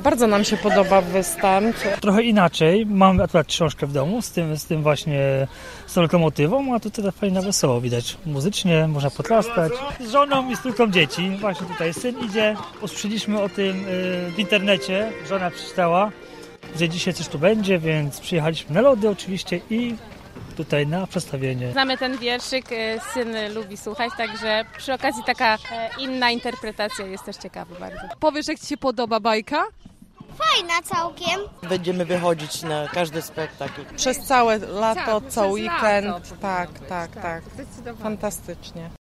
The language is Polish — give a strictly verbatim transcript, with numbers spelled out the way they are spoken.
Bardzo nam się podoba występ. Trochę inaczej. Mamy akurat książkę w domu z tym, z tym właśnie z tą lokomotywą, a tutaj fajna wesoło widać. Muzycznie można potrastać. Z żoną i z trójką dzieci. Właśnie tutaj syn idzie. Usłyszeliśmy o tym w internecie. Żona przeczytała, że dzisiaj coś tu będzie, więc przyjechaliśmy na lody oczywiście i tutaj na przedstawienie. Znamy ten wierszyk, syn lubi słuchać, także przy okazji taka inna interpretacja jest też ciekawa bardzo. Powiesz, jak ci się podoba bajka? Fajna całkiem. Będziemy wychodzić na każdy spektakl. Przez całe lato, Tak, cały przez weekend. lato. Tak, tak, tak. Fantastycznie.